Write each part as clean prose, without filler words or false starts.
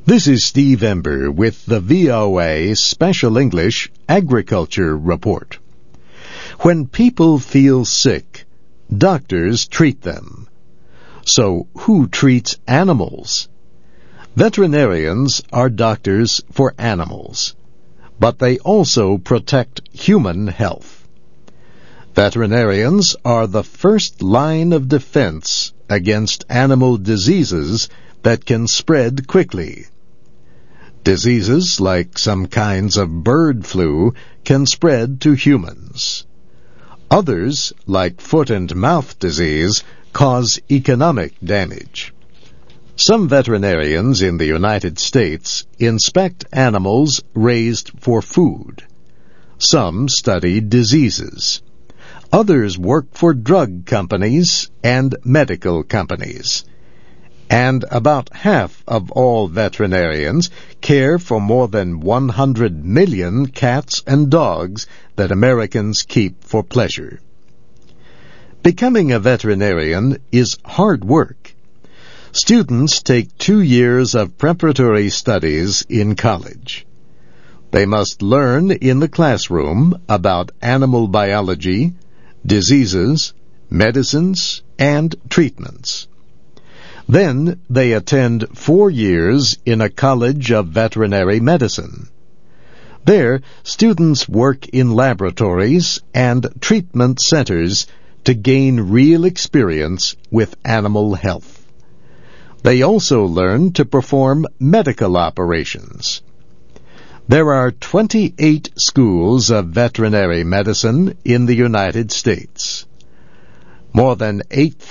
This is Steve Ember with the VOA Special English Agriculture Report. When people feel sick, doctors treat them. So who treats animals? Veterinarians are doctors for animals, but they also protect human health. Veterinarians are the first line of defense against animal diseases that can spread quickly. Diseases like some kinds of bird flu can spread to humans. Others, like foot and mouth disease, cause economic damage. Some veterinarians in the United States inspect animals raised for food. Some study diseases. Others work for drug companies and medical companies. And about half of all veterinarians care for more than 100 million cats and dogs that Americans keep for pleasure. Becoming a veterinarian is hard work. Students take 2 years of preparatory studies in college. They must learn in the classroom about animal biology, diseases, medicines, and treatments. Then they attend 4 years in a college of veterinary medicine. There, students work in laboratories and treatment centers to gain real experience with animal health. They also learn to perform medical operations. There are 28 schools of veterinary medicine in the United States. More than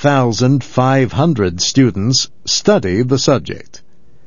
8,500 students study the subject.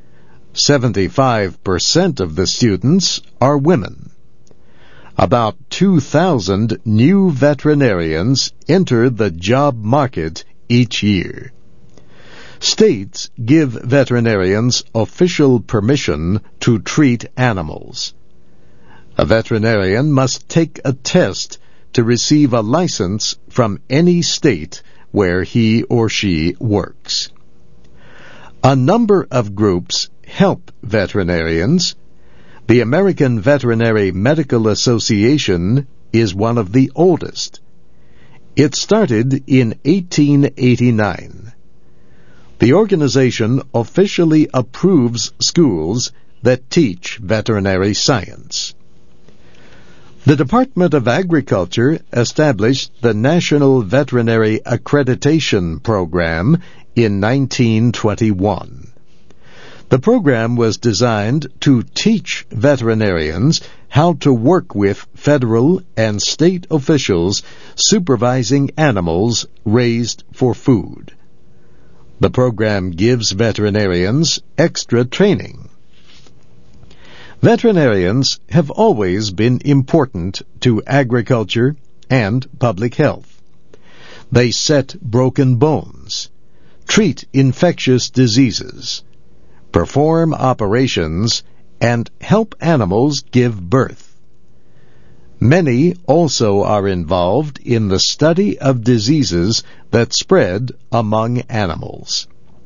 75% of the students are women. About 2,000 new veterinarians enter the job market each year. States give veterinarians official permission to treat animals. A veterinarian must take a test to receive a license from any state where he or she works. A number of groups help veterinarians. The American Veterinary Medical Association is one of the oldest. It started in 1889. The organization officially approves schools that teach veterinary science. The Department of Agriculture established the National Veterinary Accreditation Program in 1921. The program was designed to teach veterinarians how to work with federal and state officials supervising animals raised for food. The program gives veterinarians extra training. Veterinarians have always been important to agriculture and public health. They set broken bones, treat infectious diseases, perform operations, and help animals give birth. Many also are involved in the study of diseases that spread among animals.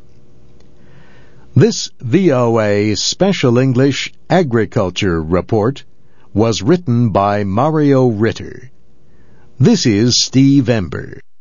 This VOA Special English Agriculture Report was written by Mario Ritter. This is Steve Ember.